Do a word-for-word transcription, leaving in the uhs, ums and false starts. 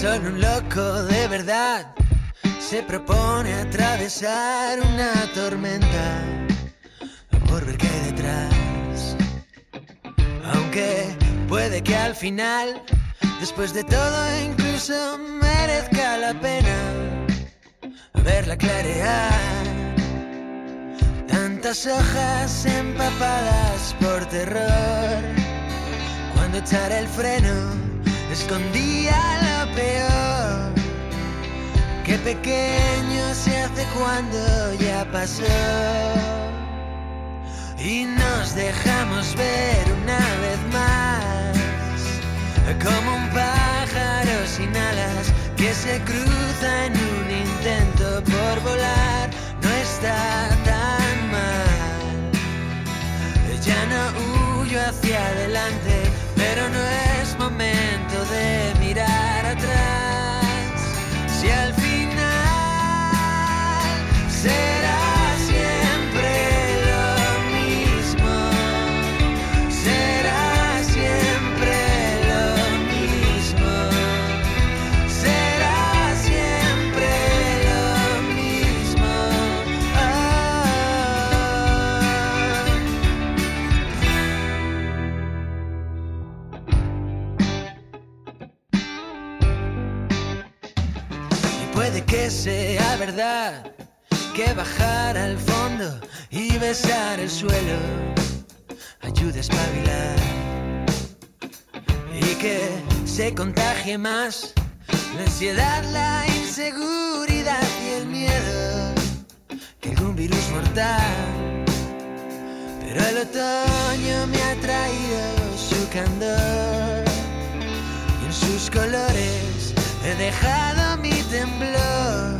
Solo un loco de verdad se propone atravesar una tormenta por ver qué hay detrás. Aunque puede que al final, después de todo, incluso merezca la pena verla clarear. Tantas hojas empapadas por terror, cuando echar el freno escondía lo peor. Qué pequeño se hace cuando ya pasó y nos dejamos ver una vez más, como un pájaro sin alas que se cruza en un intento por volar. No está tan mal, ya no huyo hacia adelante, pero no es momento de mirar atrás. Si al final será siempre lo mismo, será siempre lo mismo, será siempre lo mismo. Y puede que sea verdad que bajar al fondo y besar el suelo ayude a espabilar, y que se contagie más la ansiedad, la inseguridad y el miedo que algún virus mortal. Pero el otoño me ha traído su candor y en sus colores he dejado mi temblor.